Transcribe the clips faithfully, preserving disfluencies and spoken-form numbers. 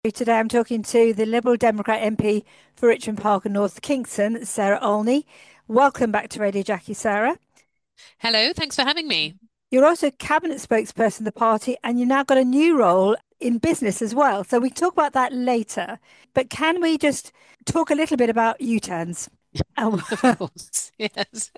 Today I'm talking to the Liberal Democrat M P for Richmond Park and North Kingston, Sarah Olney. Welcome back to Radio Jackie, Sarah. Hello, thanks for having me. You're also cabinet spokesperson of the party, and you've now got a new role in business as well. So we can talk about that later. But can we just talk a little bit about U-turns? Uh, Of course, yes.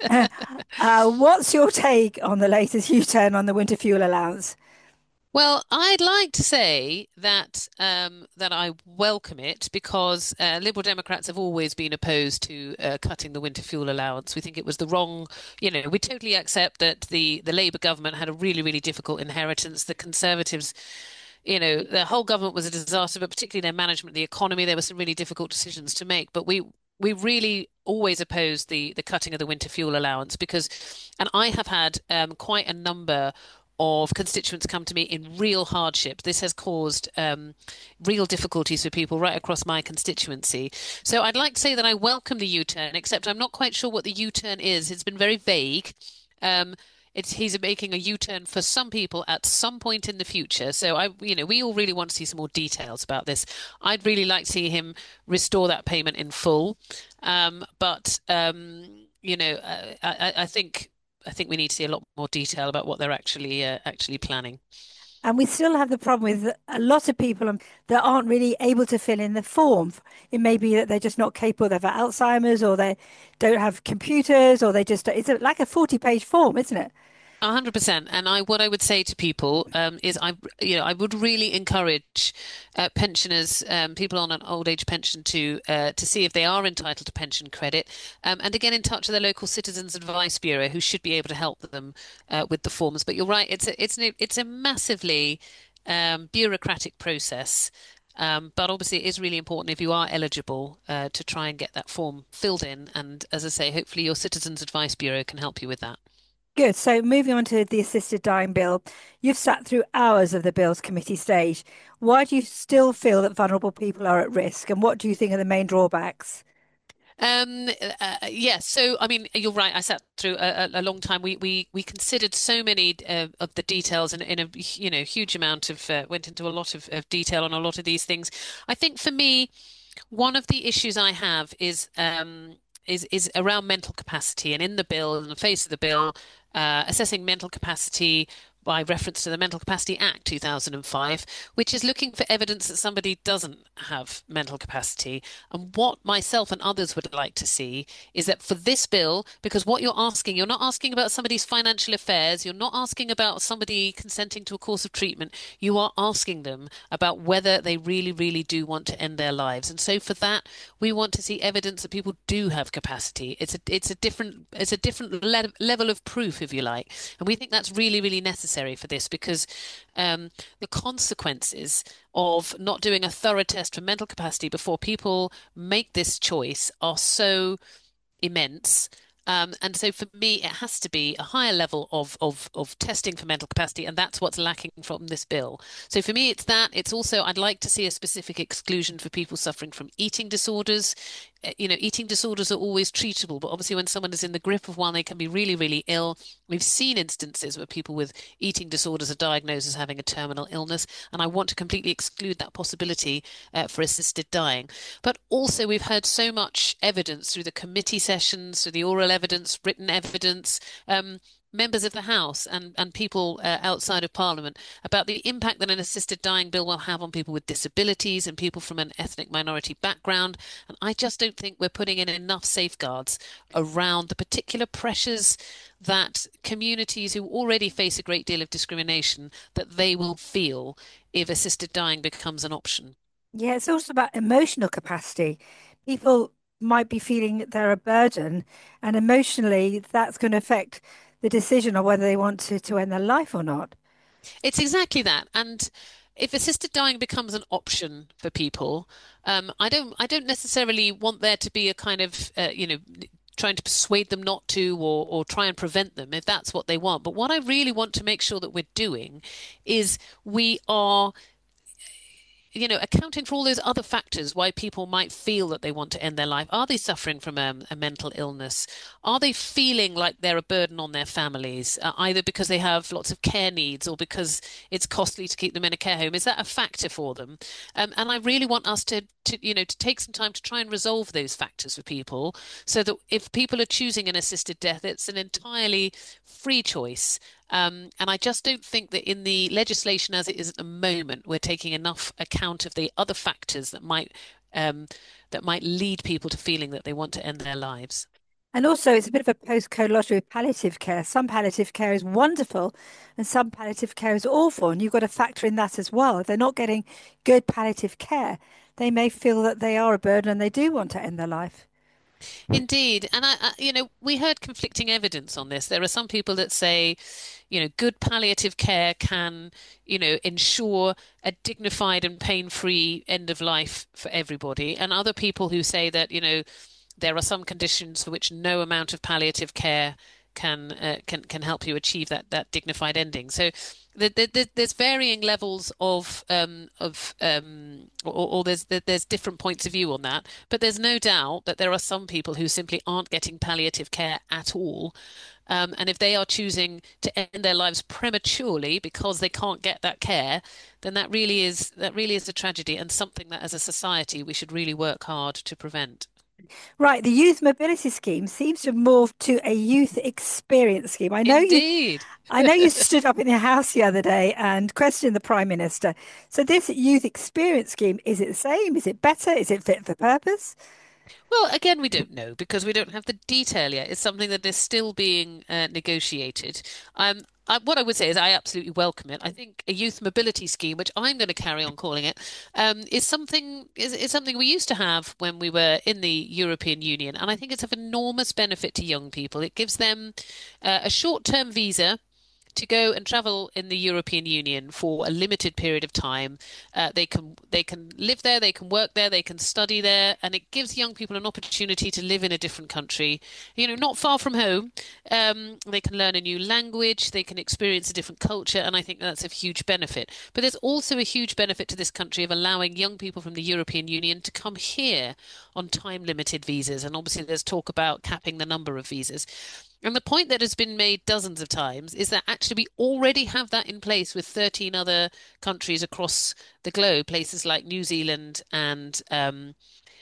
uh, what's your take on the latest U-turn on the winter fuel allowance? Well, I'd like to say that um, that I welcome it because uh, Liberal Democrats have always been opposed to uh, cutting the winter fuel allowance. We think it was the wrong, you know, we totally accept that the the Labour government had a really, really difficult inheritance. The Conservatives, you know, the whole government was a disaster, but particularly their management of the economy, there were some really difficult decisions to make. But we we really always opposed the the cutting of the winter fuel allowance because, and I have had um, quite a number of constituents come to me in real hardship. This has caused um, real difficulties for people right across my constituency. So I'd like to say that I welcome the U-turn, except I'm not quite sure what the U-turn is. It's been very vague. Um, it's he's making a U-turn for some people at some point in the future. So I, you know, we all really want to see some more details about this. I'd really like to see him restore that payment in full. Um, but um, you know, uh, I, I think I think we need to see a lot more detail about what they're actually uh, actually planning. And we still have the problem with a lot of people um, that aren't really able to fill in the form. It may be that they're just not capable, they've got Alzheimer's, or they don't have computers, or they just, it's a, like a forty page form, isn't it? A hundred percent. And I, what I would say to people, um, is I, you know, I would really encourage, uh, pensioners, um, people on an old age pension to, uh, to see if they are entitled to pension credit, um, and to get in touch with their local Citizens Advice Bureau, who should be able to help them, uh, with the forms. But you're right. It's a, it's an, it's a massively, um, bureaucratic process. Um, but obviously, it is really important if you are eligible, uh, to try and get that form filled in. And as I say, hopefully your Citizens Advice Bureau can help you with that. Good. So moving on to the assisted dying bill, you've sat through hours of the bill's committee stage. Why do you still feel that vulnerable people are at risk? And what do you think are the main drawbacks? Um, uh, yes. So, I mean, you're right. I sat through a, a a long time. We we we considered so many uh, of the details, and in a you know huge amount of uh, went into a lot of, of detail on a lot of these things. I think for me, one of the issues I have is um is is around mental capacity, and in the bill, in the face of the bill, uh, assessing mental capacity by reference to the Mental Capacity Act two thousand five, which is looking for evidence that somebody doesn't have mental capacity. And what myself and others would like to see is that for this bill, because what you're asking, you're not asking about somebody's financial affairs, you're not asking about somebody consenting to a course of treatment, you are asking them about whether they really, really do want to end their lives. And so for that, we want to see evidence that people do have capacity. It's a it's a different it's a different le level of proof, if you like, and we think that's really, really necessary for this because um, the consequences of not doing a thorough test for mental capacity before people make this choice are so immense. Um, and so for me, it has to be a higher level of, of of testing for mental capacity, and that's what's lacking from this bill. So for me, it's that. It's also I'd like to see a specific exclusion for people suffering from eating disorders. Uh, You know, eating disorders are always treatable, but obviously when someone is in the grip of one, they can be really, really ill. We've seen instances where people with eating disorders are diagnosed as having a terminal illness, and I want to completely exclude that possibility, uh, for assisted dying. But also, we've heard so much evidence through the committee sessions, through the oral evidence, written evidence, um, members of the House and, and people, uh, outside of Parliament about the impact that an assisted dying bill will have on people with disabilities and people from an ethnic minority background. And I just don't think we're putting in enough safeguards around the particular pressures that communities who already face a great deal of discrimination that they will feel if assisted dying becomes an option. Yeah, it's also about emotional capacity. People might be feeling that they're a burden, and emotionally, that's going to affect the decision of whether they want to, to end their life or not. It's exactly that. And if assisted dying becomes an option for people, um, I don't, I don't necessarily want there to be a kind of, uh, you know, trying to persuade them not to or, or try and prevent them if that's what they want. But what I really want to make sure that we're doing is we are you know, accounting for all those other factors why people might feel that they want to end their life. Are they suffering from um, a mental illness? Are they feeling like they're a burden on their families, uh, either because they have lots of care needs or because it's costly to keep them in a care home? Is that a factor for them? Um, and I really want us to, to, you know, to take some time to try and resolve those factors for people, so that if people are choosing an assisted death, it's an entirely free choice. Um, and I just don't think that in the legislation as it is at the moment, we're taking enough account of the other factors that might um, that might lead people to feeling that they want to end their lives. And also, it's a bit of a postcode lottery with palliative care. Some palliative care is wonderful, and some palliative care is awful. And you've got to factor in that as well. If they're not getting good palliative care, they may feel that they are a burden and they do want to end their life. Indeed, and I, I, you know, we heard conflicting evidence on this. There are some people that say, you know, good palliative care can, you know, ensure a dignified and pain-free end of life for everybody, and other people who say that, you know, there are some conditions for which no amount of palliative care can uh, can can help you achieve that that dignified ending. So the, the, the, there's varying levels of um, of um, or, or there's there's different points of view on that. But there's no doubt that there are some people who simply aren't getting palliative care at all. Um, and if they are choosing to end their lives prematurely because they can't get that care, then that really is that really is a tragedy and something that as a society we should really work hard to prevent. Right, the youth mobility scheme seems to have morphed to a youth experience scheme. I know you, Indeed. I know you stood up in your house the other day and questioned the Prime Minister. So this youth experience scheme, is it the same? Is it better? Is it fit for purpose? Well, again, we don't know because we don't have the detail yet. It's something that is still being uh, negotiated. Um, I, what I would say is I absolutely welcome it. I think a youth mobility scheme, which I'm going to carry on calling it, um, is something is, is something we used to have when we were in the European Union, and I think it's of enormous benefit to young people. It gives them uh, a short-term visa to go and travel in the European Union for a limited period of time. Uh, they can they can live there, they can work there, they can study there, and it gives young people an opportunity to live in a different country, you know, not far from home. Um, they can learn a new language, they can experience a different culture, and I think that's a huge benefit. But there's also a huge benefit to this country of allowing young people from the European Union to come here on time-limited visas. And obviously, there's talk about capping the number of visas. And the point that has been made dozens of times is that actually we already have that in place with thirteen other countries across the globe, places like New Zealand and um,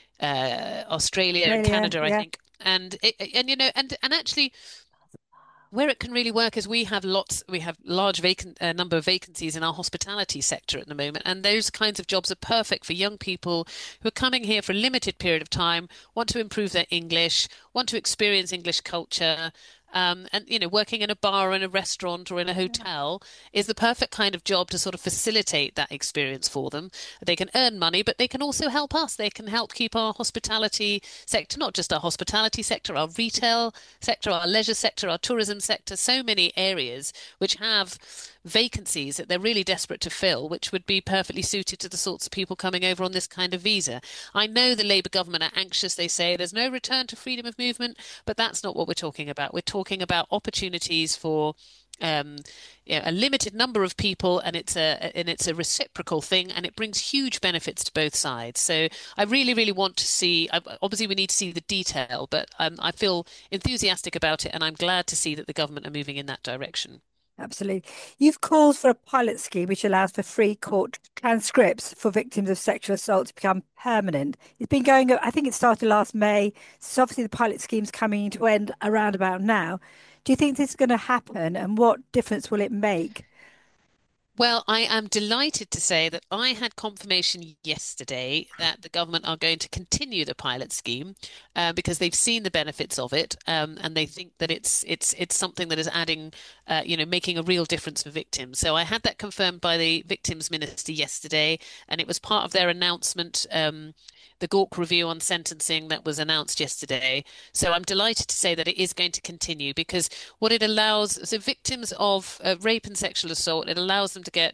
uh, Australia and Australia, Canada, I yeah. think. And it, and you know, and and actually, where it can really work is we have lots, we have large vacant uh, number of vacancies in our hospitality sector at the moment, and those kinds of jobs are perfect for young people who are coming here for a limited period of time, want to improve their English, want to experience English culture. Um, and you know, working in a bar or in a restaurant or in a hotel is the perfect kind of job to sort of facilitate that experience for them. They can earn money, but they can also help us. They can help keep our hospitality sector, not just our hospitality sector, our retail sector, our leisure sector, our tourism sector, so many areas which have vacancies that they're really desperate to fill, which would be perfectly suited to the sorts of people coming over on this kind of visa. I know the Labour government are anxious. They say there's no return to freedom of movement, but that's not what we're talking about. We're talking about opportunities for um, you know, a limited number of people, and it's a and it's a reciprocal thing, and it brings huge benefits to both sides. So I really, really want to see. Obviously, we need to see the detail, but um, I feel enthusiastic about it, and I'm glad to see that the government are moving in that direction. Absolutely. You've called for a pilot scheme which allows for free court transcripts for victims of sexual assault to become permanent. It's been going, I think it started last May. So obviously the pilot scheme's coming to end around about now. Do you think this is going to happen and what difference will it make? Well, I am delighted to say that I had confirmation yesterday that the government are going to continue the pilot scheme uh, because they've seen the benefits of it, um, and they think that it's it's it's something that is adding, uh, you know, making a real difference for victims. So I had that confirmed by the Victims Minister yesterday, and it was part of their announcement. Um, the Gawk review on sentencing that was announced yesterday. So I'm delighted to say that it is going to continue because what it allows, so victims of uh, rape and sexual assault, it allows them to get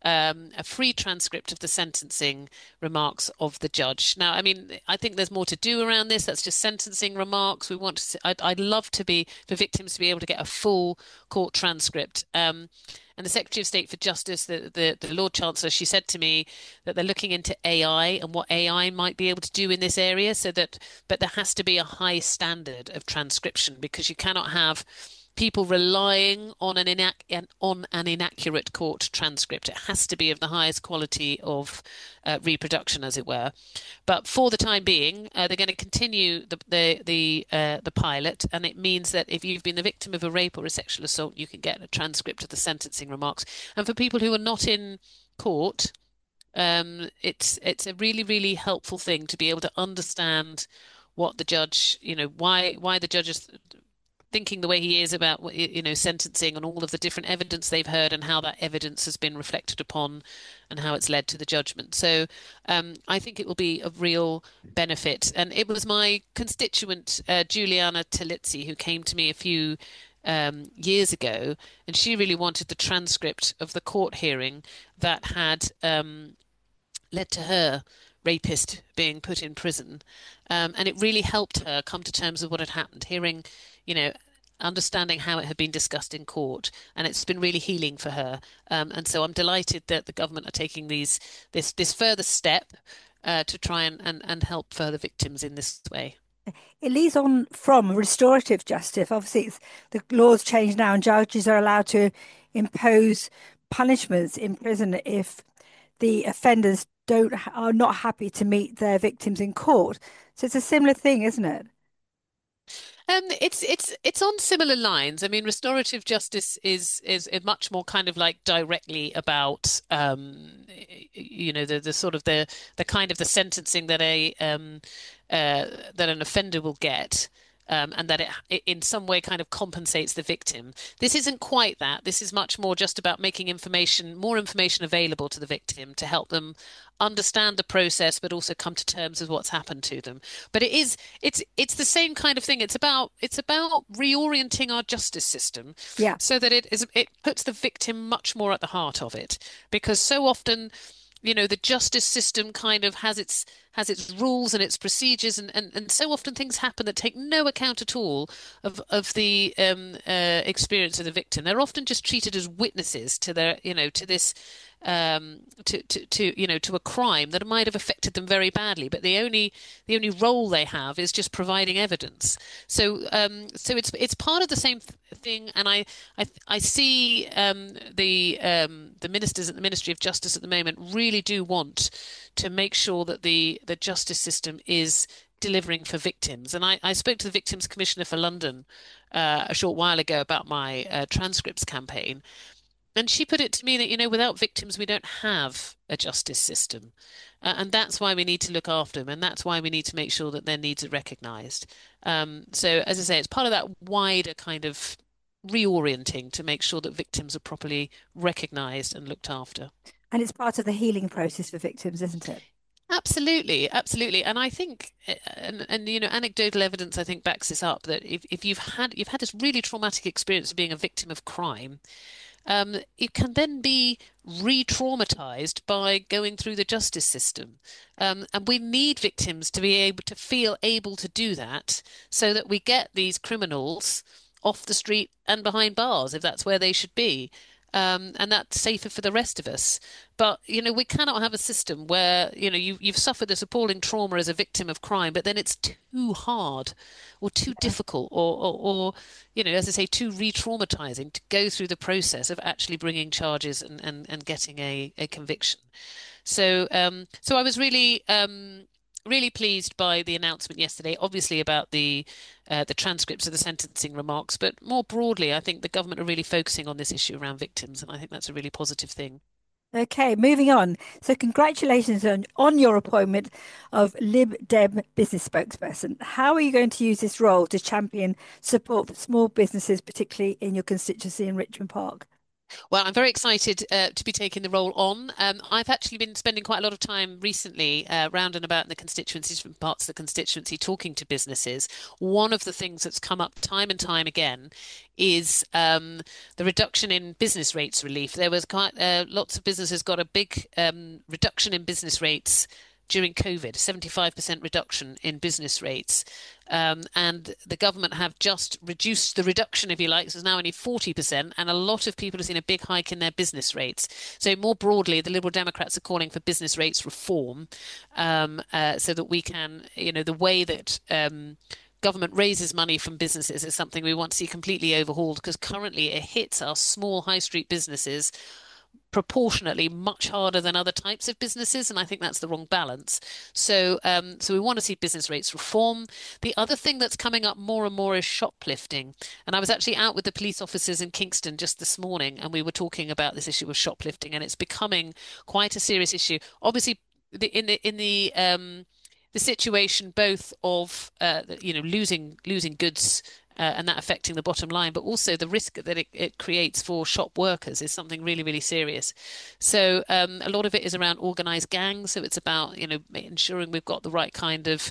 um, a free transcript of the sentencing remarks of the judge. Now, I mean, I think there's more to do around this. That's just sentencing remarks. We want to, see, I'd, I'd love to be, for victims to be able to get a full court transcript. Um, and the Secretary of State for Justice, the, the, the Lord Chancellor, she said to me that they're looking into A I and what A I might be able to do in this area so that, but there has to be a high standard of transcription because you cannot have people relying on an, inac an on an inaccurate court transcript. It has to be of the highest quality of uh, reproduction, as it were. But for the time being, uh, they're going to continue the the the, uh, the pilot, and it means that if you've been the victim of a rape or a sexual assault, you can get a transcript of the sentencing remarks. And for people who are not in court, um, it's it's a really, really helpful thing to be able to understand what the judge, you know, why why the judge is thinking the way he is about you know sentencing and all of the different evidence they've heard and how that evidence has been reflected upon and how it's led to the judgment. So um, I think it will be of real benefit. And it was my constituent uh, Juliana Talizzi who came to me a few um, years ago, and she really wanted the transcript of the court hearing that had um, led to her rapist being put in prison. Um, and it really helped her come to terms with what had happened, hearing, you know, understanding how it had been discussed in court. And it's been really healing for her. Um, and so I'm delighted that the government are taking these this this further step uh, to try and, and, and help further victims in this way. It leads on from restorative justice. Obviously, it's, the laws change now, and judges are allowed to impose punishments in prison if the offenders don't are not happy to meet their victims in court. So it's a similar thing, isn't it? Um, it's it's it's on similar lines. I mean, restorative justice is is, is much more kind of like directly about um, you know, the the sort of the the kind of the sentencing that a um, uh, that an offender will get. Um, and that it, it in some way kind of compensates the victim. This isn't quite that. This is much more just about making information, more information available to the victim to help them understand the process, but also come to terms with what's happened to them. But it is, it's, it's the same kind of thing. It's about, it's about reorienting our justice system Yeah. so that it is, it puts the victim much more at the heart of it, because so often, you know, the justice system kind of has its has its rules and its procedures, and, and, and so often things happen that take no account at all of of the um, uh, experience of the victim. They're often just treated as witnesses to their, you know, to this um, to, to to you know to a crime that might have affected them very badly, but the only the only role they have is just providing evidence. So um, so it's it's part of the same th thing, and I I I see um, the um, the ministers at the Ministry of Justice at the moment really do want to make sure that the the justice system is delivering for victims. And I, I spoke to the Victims Commissioner for London uh, a short while ago about my uh, transcripts campaign. And she put it to me that, you know, without victims, we don't have a justice system. Uh, and that's why we need to look after them. And that's why we need to make sure that their needs are recognised. Um, so, as I say, it's part of that wider kind of reorienting to make sure that victims are properly recognised and looked after. And it's part of the healing process for victims, isn't it? Absolutely, absolutely. And I think, uh, and, and you know, anecdotal evidence I think backs this up that if, if you've had you've had this really traumatic experience of being a victim of crime, um, it can then be re-traumatized by going through the justice system. Um, and we need victims to be able to feel able to do that so that we get these criminals off the street and behind bars if that's where they should be. Um, and that's safer for the rest of us. But, you know, we cannot have a system where, you know, you, you've suffered this appalling trauma as a victim of crime, but then it's too hard or too difficult or, or, or you know, as I say, too re-traumatizing to go through the process of actually bringing charges and, and, and getting a, a conviction. So, um, so I was really, um, really pleased by the announcement yesterday, obviously about the uh, the transcripts of the sentencing remarks, but more broadly, I think the government are really focusing on this issue around victims, and I think that's a really positive thing. Okay, moving on. So congratulations on, on your appointment of Lib Dem business spokesperson. How are you going to use this role to champion support for small businesses, particularly in your constituency in Richmond Park? Well, I'm very excited uh, to be taking the role on. Um, I've actually been spending quite a lot of time recently uh, round and about in the constituencies, different parts of the constituency, talking to businesses. One of the things that's come up time and time again is um, the reduction in business rates relief. There was quite uh, lots of businesses got a big um, reduction in business rates during COVID, seventy-five percent reduction in business rates. Um, and the government have just reduced the reduction, if you like. So it's now only forty percent. And a lot of people have seen a big hike in their business rates. So more broadly, the Liberal Democrats are calling for business rates reform, um, uh, so that we can, you know, the way that um, government raises money from businesses is something we want to see completely overhauled, because currently it hits our small high street businesses proportionately much harder than other types of businesses, and I think that's the wrong balance. So, um, so we want to see business rates reform. The other thing that's coming up more and more is shoplifting. And I was actually out with the police officers in Kingston just this morning, and we were talking about this issue of shoplifting, and it's becoming quite a serious issue. Obviously, the, in the in the um, the situation both of uh, you know losing losing goods uh, and that affecting the bottom line, but also the risk that it, it creates for shop workers is something really, really serious. So um, a lot of it is around organized gangs. So it's about, you know, ensuring we've got the right kind of,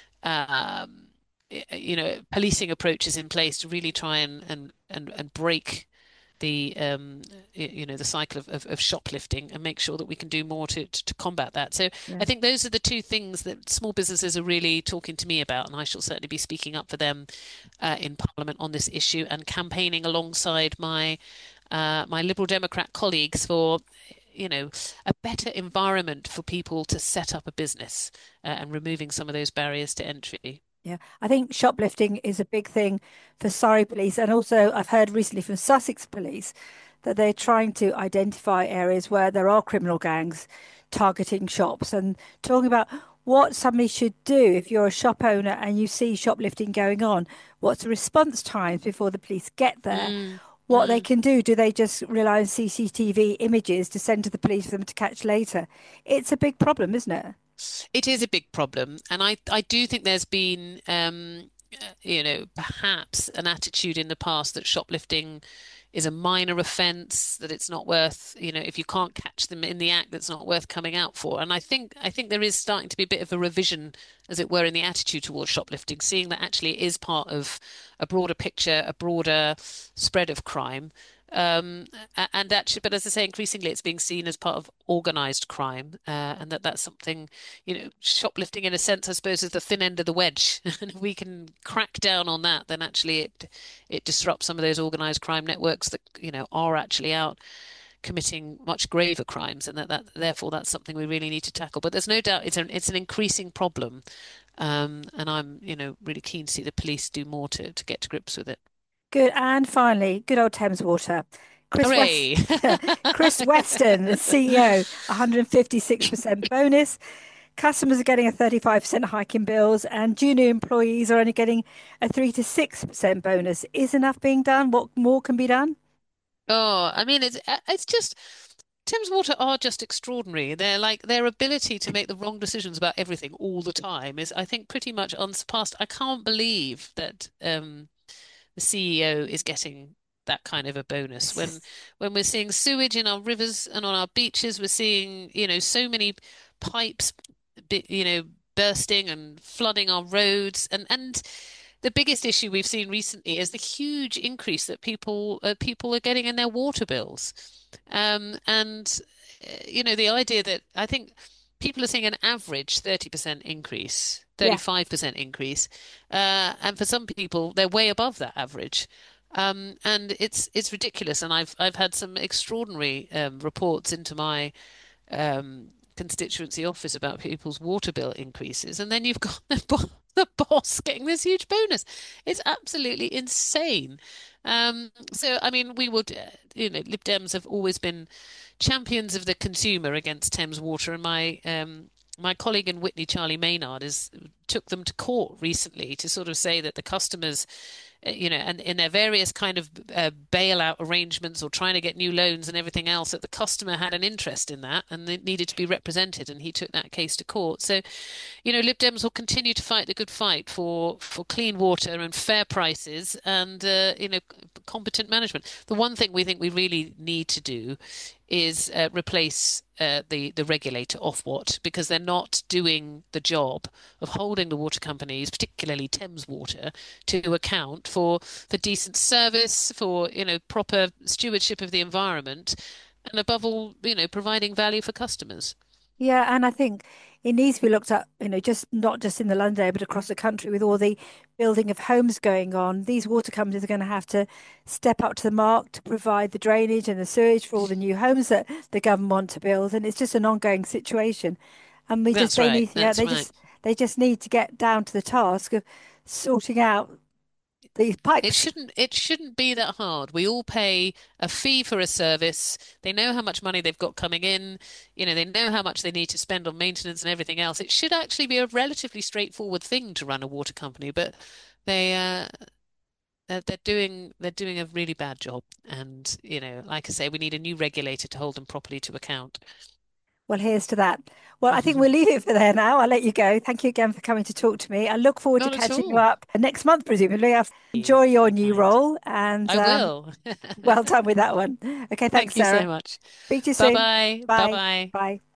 um, you know, policing approaches in place to really try and and and, and break the um, you know the cycle of, of, of shoplifting and make sure that we can do more to, to, to combat that. So I Yeah. think those are the two things that small businesses are really talking to me about, and I shall certainly be speaking up for them uh, in Parliament on this issue and campaigning alongside my uh, my Liberal Democrat colleagues for you know a better environment for people to set up a business uh, and removing some of those barriers to entry. Yeah, I think shoplifting is a big thing for Surrey Police. And also, I've heard recently from Sussex Police that they're trying to identify areas where there are criminal gangs targeting shops and talking about what somebody should do if you're a shop owner and you see shoplifting going on. What's the response times before the police get there? Mm, What they mm. can do? Do they just rely on C C T V images to send to the police for them to catch later? It's a big problem, isn't it? It is a big problem, and I I do think there's been um uh, you know perhaps an attitude in the past that shoplifting is a minor offence, that it's not worth, you know, if you can't catch them in the act, that's not worth coming out for. And I think I think there is starting to be a bit of a revision, as it were, in the attitude towards shoplifting, seeing that actually it is part of a broader picture, a broader spread of crime. Um, and actually, but as I say, increasingly it's being seen as part of organized crime, uh, and that that's something, you know, shoplifting in a sense, I suppose, is the thin end of the wedge. And if we can crack down on that, then actually it it disrupts some of those organized crime networks that, you know, are actually out committing much graver crimes, and that, that therefore that's something we really need to tackle. But there's no doubt it's an it's an increasing problem, um, and I'm, you know, really keen to see the police do more to to get to grips with it. Good. And finally, good old Thames Water. Chris West, Hooray! Chris Weston, the C E O, one hundred fifty-six percent bonus. Customers are getting a thirty-five percent hike in bills, and junior employees are only getting a three to six percent bonus. Is enough being done? What more can be done? Oh, I mean, it's uh, it's just Thames Water are just extraordinary. They're like their ability to make the wrong decisions about everything all the time is, I think, pretty much unsurpassed. I can't believe that um, the C E O is getting that kind of a bonus when when we're seeing sewage in our rivers and on our beaches. We're seeing, you know, so many pipes, bi- you know, bursting and flooding our roads, and and the biggest issue we've seen recently is the huge increase that people uh, people are getting in their water bills. Um, and uh, you know, the idea that I think people are seeing an average thirty percent increase, Yeah. thirty-five percent increase, uh, and for some people they're way above that average. Um, and it's it's ridiculous. And I've I've had some extraordinary um, reports into my um, constituency office about people's water bill increases, and then you've got the, bo the boss getting this huge bonus. It's absolutely insane. Um, so, I mean, we would, uh, you know, Lib Dems have always been champions of the consumer against Thames Water, and my um, my colleague in Witney, Charlie Maynard, is took them to court recently to sort of say that the customers uh, you know, and in their various kind of uh, bailout arrangements or trying to get new loans and everything else, that the customer had an interest in that and it needed to be represented, and he took that case to court. So, you know, Lib Dems will continue to fight the good fight for for clean water and fair prices and uh, you know, competent management. The one thing we think we really need to do is uh, replace uh, the the regulator Ofwat, because they're not doing the job of holding the water companies, particularly Thames Water, to account for for decent service, for you know proper stewardship of the environment, and above all, you know, providing value for customers. Yeah, and I think it needs to be looked at, you know, just not just in the London area, but across the country with all the building of homes going on. These water companies are going to have to step up to the mark to provide the drainage and the sewage for all the new homes that the government want to build, and it's just an ongoing situation. And we just That's they right. need, yeah, That's they right. just they just need to get down to the task of sorting out these It pipes. shouldn't it shouldn't be that hard. We all pay a fee for a service. They know how much money they've got coming in. You know, they know how much they need to spend on maintenance and everything else. It should actually be a relatively straightforward thing to run a water company, but they uh they're, they're doing they're doing a really bad job. And, you know, like I say, we need a new regulator to hold them properly to account. Well, here's to that. Well, I think we'll leave it for there now. I'll let you go. Thank you again for coming to talk to me. I look forward to Not at catching you all. up next month, presumably. I've- Enjoy your So new kind. role and I um, will. well done with that one. Okay, thanks, Thank you so Sarah. much. Speak to you Bye soon. bye. Bye Bye. bye. Bye.